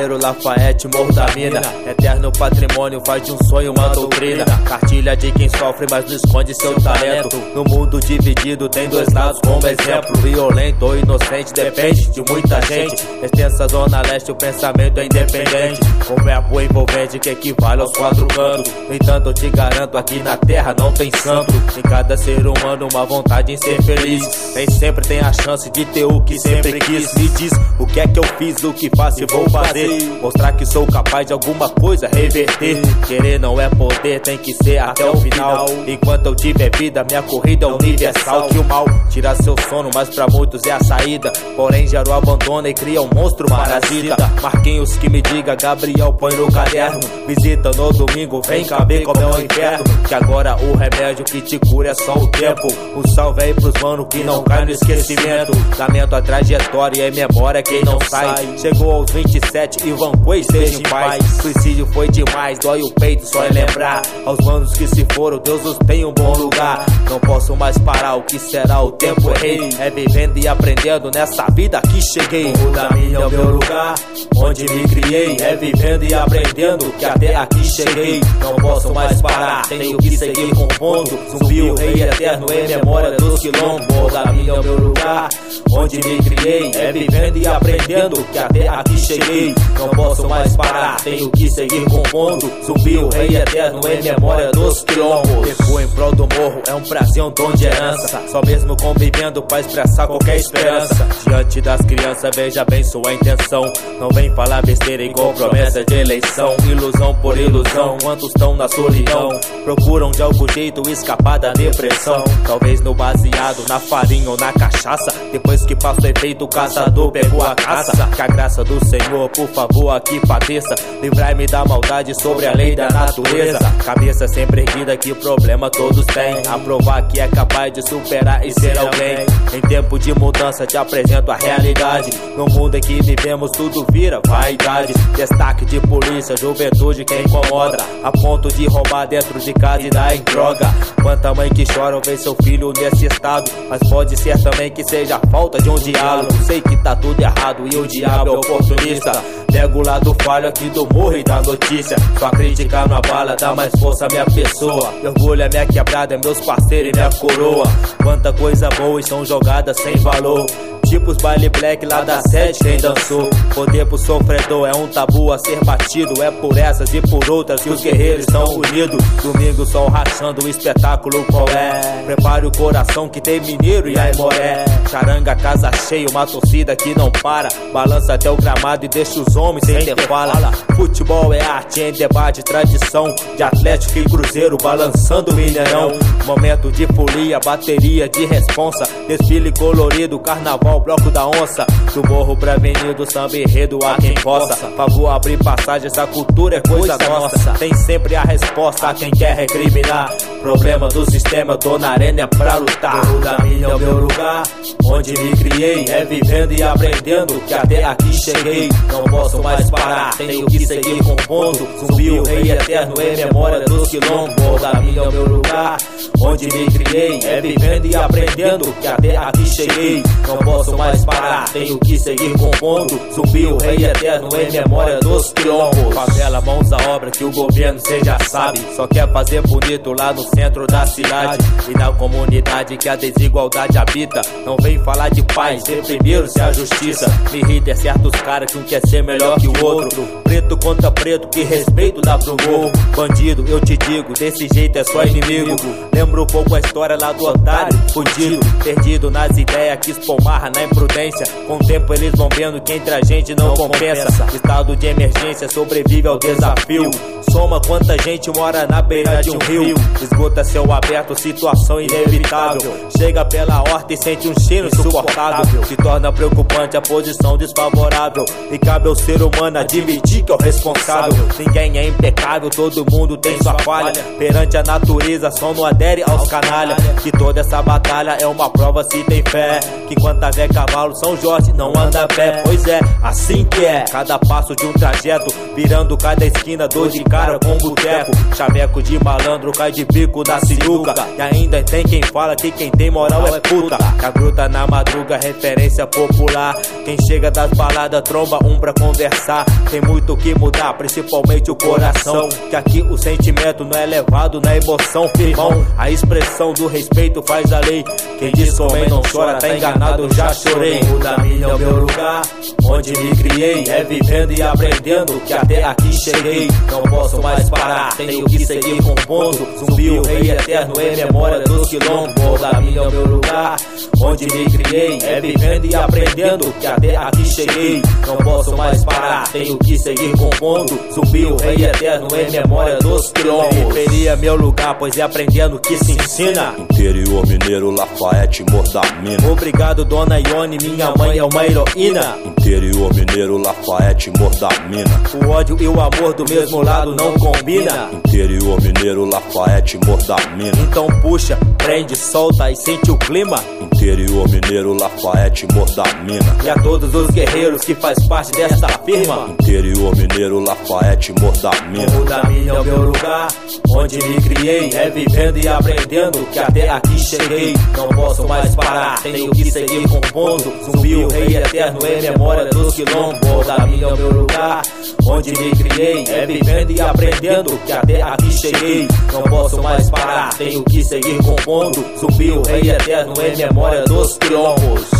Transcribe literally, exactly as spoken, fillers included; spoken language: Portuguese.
Pinheiro, Lafayette, Morro da Mina. Eterno patrimônio faz de um sonho uma doutrina. Cartilha de quem sofre, mas não esconde seu talento. No mundo dividido tem dois lados como exemplo. Violento ou inocente, depende de muita gente. Extensa zona leste, o pensamento é independente. Um verbo envolvente que equivale aos quatro cantos. No entanto eu te garanto, aqui na terra não tem santo. Em cada ser humano uma vontade em ser feliz. Nem sempre tem a chance de ter o que sempre quis. Me diz o que é que eu fiz, o que faço e vou fazer. Mostrar que sou capaz de alguma coisa reverter. Querer não é poder, tem que ser até o final. Enquanto eu tiver vida, minha corrida é universal. Que o mal tira seu sono, mas pra muitos é a saída. Porém gera o abandono e cria um monstro parasita. Marquinhos que me diga, Gabriel põe no caderno. Visita no domingo, vem cá ver como é o inferno. Que agora o remédio que te cura é só o tempo. Um salve aí pros mano que não cai no esquecimento. Lamento a trajetória e memória quem não sai. Chegou aos vinte e sete e vancou e seja em paz. Suicídio foi demais, dói o peito só em lembrar. Aos manos que se foram, Deus os tem um bom lugar. Não posso mais parar, o que será o tempo errei. É vivendo e aprendendo nessa vida que cheguei. O da minha é o meu lugar, onde me criei. É vivendo e aprendendo que até aqui cheguei. Não posso mais parar, tenho que seguir compondo. Zumbi o rei eterno em memória dos quilombos. O da minha é o meu lugar, onde me criei. É vivendo e aprendendo que até aqui cheguei. Não posso mais parar, tenho que seguir compondo. Zumbi o rei eterno em memória dos quilombos. Recuo em prol do morro, é um prazer, um dom de herança. Só mesmo convivendo pra expressar qualquer esperança. Diante das crianças, veja bem sua intenção. Não vem falar besteira igual promessa de eleição. Ilusão por ilusão, quantos estão na solidão? Procuram de algum jeito escapar da depressão. Talvez no baseado, na farinha ou na cachaça. Depois que passa o efeito, o caçador pegou a caça. Que a graça do Senhor, por favor, aqui padeça. Livrai-me da maldade sobre a lei da natureza. Cabeça sempre erguida, que problema todos têm. A provar que é capaz de superar e ser alguém. Em tempo de mudança te apresento a realidade. No mundo em que vivemos tudo vira vaidade. Destaque de polícia, juventude que incomoda. A ponto de roubar dentro de casa e dar em droga. Quanta mãe que chora ao ver seu filho nesse estado. Mas pode ser também que seja falta de um diálogo. Sei que tá tudo errado e o diabo é oportunista. Pego o lado falho aqui do morro e da notícia. Sua crítica não abala, dá mais força à minha pessoa. Meu orgulho é minha quebrada, é meus parceiros e minha coroa. Quanta coisa boa estão jogadas sem valor. Tipo os baile black lá da sede quem dançou. Poder pro sofredor é um tabu a ser batido. É por essas e por outras que os guerreiros estão unidos. Domingo sol rachando, o espetáculo qual é? Prepare o coração que tem mineiro e aimoré. Charanga, casa cheia, uma torcida que não para. Balança até o gramado e deixa os homens sem ter fala. Futebol é arte em debate, tradição. De Atlético e Cruzeiro balançando o Mineirão. Momento de folia, bateria de responsa. Desfile colorido, carnaval, bloco da onça. Do morro pra avenida, samba enredo a quem possa. Favor abrir passagem, essa cultura é coisa nossa. Tem sempre a resposta a quem quer recriminar. Problema do sistema, eu tô na arena é pra lutar. O da minha é o meu lugar, onde me criei. É vivendo e aprendendo que até aqui cheguei. Não posso mais parar, tenho que seguir compondo. Zumbi o rei eterno em memória dos quilombos. O da minha é o meu lugar, onde me criei. É vivendo e aprendendo que até aqui cheguei. Não posso mais parar, tenho que seguir compondo. Zumbi o rei eterno em memória dos quilombos. Favela, mãos à obra, que o governo cê já sabe. Só quer fazer bonito lá no centro da cidade. E na comunidade que a desigualdade habita. Não vem falar de paz, ser primeiro se a justiça. Me irrita é certos caras que um quer ser melhor que o outro. Preto contra preto, que respeito dá pro morro. Bandido, eu te digo, desse jeito é só inimigo. Lembro um pouco a história lá do otário, fudido, perdido nas ideias, quis pôr marra na imprudência. Com o tempo eles vão vendo que entre a gente não compensa. Estado de emergência, sobrevive ao desafio. Soma quanta gente mora na beira de um rio. Esgota céu aberto, situação inevitável. Chega pela horta e sente um cheiro insuportável. Se torna preocupante a posição desfavorável. E cabe ao ser humano admitir que é o responsável. Ninguém é impecável, todo mundo tem sua falha. Perante a natureza só não adere aos canalha. Que toda essa batalha é uma prova se tem fé. Que quanta vé cavalo São Jorge não anda a pé. Pois é, assim que é. Cada passo de um trajeto, virando cada esquina, dor de cara com boteco. Chaveco de malandro cai de bico bico da sinuca. E ainda tem quem fala que quem tem moral é puta. Que a gruta na madruga, referência popular. Quem chega das baladas tromba um pra conversar. Tem muito que mudar, principalmente o coração. Que aqui o sentimento não é levado na emoção, firmão. A expressão do respeito faz a lei. Quem diz que homem não chora tá enganado, eu já chorei. O da minha é o meu lugar, onde me criei. É vivendo e aprendendo que até aqui cheguei. Não posso mais parar, tenho que seguir compondo. Zumbi, o rei eterno em memória dos quilombos. O da minha é o meu lugar, onde me criei. É vivendo e aprendendo que até aqui cheguei. Não posso mais parar, tenho que seguir compondo. Zumbi, o rei eterno em memória dos quilombos. Periferia meu lugar, pois é aprendendo que se ensina. Interior mineiro, Lafayette, Mordamina. Obrigado, dona Ione, minha mãe é uma heroína. Interior mineiro, Lafayette, Mordamina. O ódio e o amor do mesmo lado não combina. Interior mineiro, Lafayette, Mordamina. Então puxa, prende, solta e sente o clima. Interior mineiro, Lafayette, Mordamina. E a todos os guerreiros que faz parte desta firma. Interior mineiro, Lafayette, Mordamina. O da minha é o meu lugar, onde me criei. É vivendo e aprendendo que até aqui cheguei. Não posso mais parar, tenho que seguir compondo. Zumbi, o rei eterno em memória dos quilombos. O da minha é o meu lugar, onde me criei. É vivendo e aprendendo que até aqui cheguei. Não posso mais parar, tenho que seguir compondo. Zumbi, o rei eterno em memória dos quilombos.